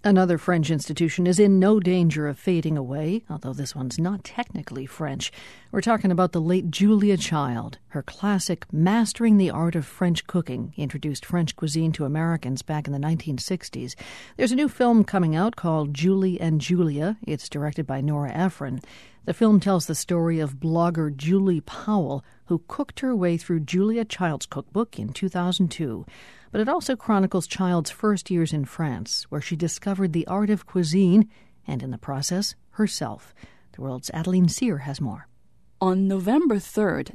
Another French institution is in no danger of fading away, although this one's not technically French. We're talking about the late Julia Child. Her classic Mastering the Art of French Cooking introduced French cuisine to Americans back in the 1960s. There's a new film coming out called Julie and Julia. It's directed by Nora Ephron. The film tells the story of blogger Julie Powell, who cooked her way through Julia Child's cookbook in 2002. But it also chronicles Child's first years in France, where she discovered the art of cuisine and, in the process, herself. The World's Adeline Cyr has more. On November 3rd,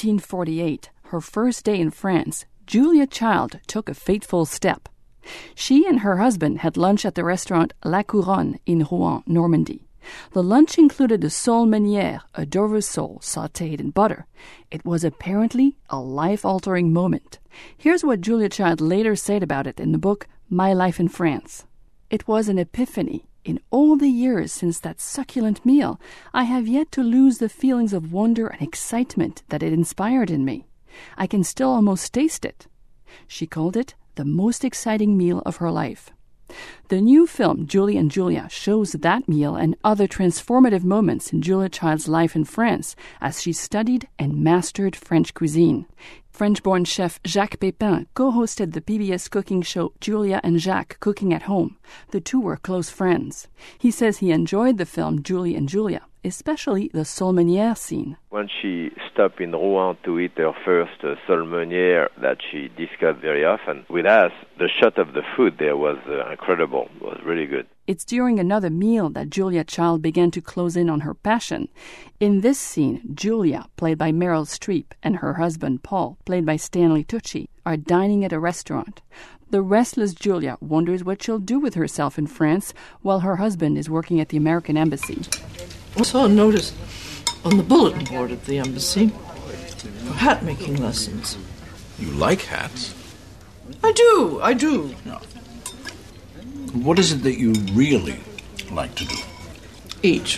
1948, her first day in France, Julia Child took a fateful step. She and her husband had lunch at the restaurant La Couronne in Rouen, Normandy. The lunch included a sole meunière, a Dover sole sautéed in butter. It was apparently a life-altering moment. Here's what Julia Child later said about it in the book My Life in France. It was an epiphany. In all the years since that succulent meal, I have yet to lose the feelings of wonder and excitement that it inspired in me. I can still almost taste it. She called it the most exciting meal of her life. The new film, Julie and Julia, shows that meal and other transformative moments in Julia Child's life in France as she studied and mastered French cuisine. French-born chef Jacques Pépin co-hosted the PBS cooking show Julia and Jacques Cooking at Home. The two were close friends. He says he enjoyed the film Julie and Julia, especially the sole meunière scene. When she stopped in Rouen to eat her first sole meunière that she discussed very often with us, the shot of the food there was incredible. It was really good. It's during another meal that Julia Child began to close in on her passion. In this scene, Julia, played by Meryl Streep, and her husband, Paul, played by Stanley Tucci, are dining at a restaurant. The restless Julia wonders what she'll do with herself in France while her husband is working at the American Embassy. I saw a notice on the bulletin board at the embassy for hat-making lessons. You like hats? I do. No. What is it that you really like to do? Eat.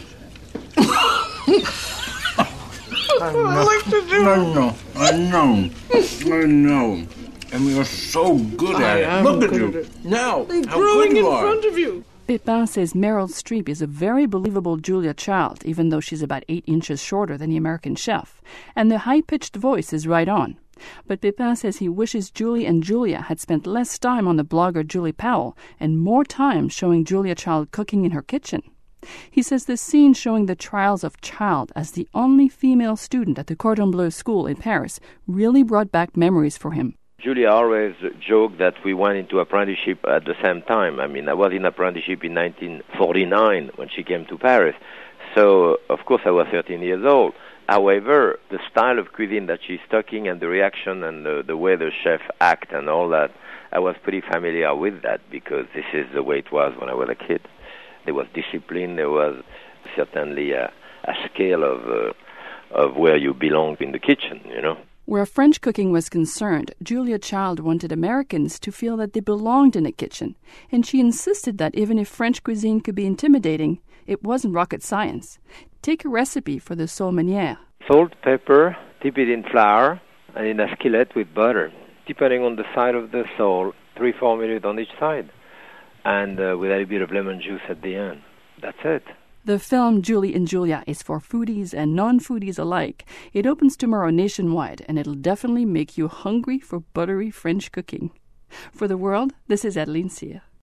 I like to do. I know. And you're so good at it. Look at you. Now, They're how growing good you in are. front of you. Pépin says Meryl Streep is a very believable Julia Child, even though she's about 8 inches shorter than the American chef. And the high-pitched voice is right on. But Pépin says he wishes Julie and Julia had spent less time on the blogger Julie Powell and more time showing Julia Child cooking in her kitchen. He says the scene showing the trials of Child as the only female student at the Cordon Bleu school in Paris really brought back memories for him. Julia always joked that we went into apprenticeship at the same time. I mean, I was in apprenticeship in 1949 when she came to Paris. So, of course, I was 13 years old. However, the style of cuisine that she's cooking and the reaction and the way the chef act and all that, I was pretty familiar with that because this is the way it was when I was a kid. There was discipline. There was certainly a scale of where you belong in the kitchen, you know. Where French cooking was concerned, Julia Child wanted Americans to feel that they belonged in a kitchen, and she insisted that even if French cuisine could be intimidating, it wasn't rocket science. Take a recipe for the sole meunière. Salt, pepper, dip it in flour, and in a skillet with butter. Depending on the side of the sole, 3-4 minutes on each side, and with a little bit of lemon juice at the end. That's it. The film Julie and Julia is for foodies and non-foodies alike. It opens tomorrow nationwide, and it'll definitely make you hungry for buttery French cooking. For The World, this is Adeline Cyr.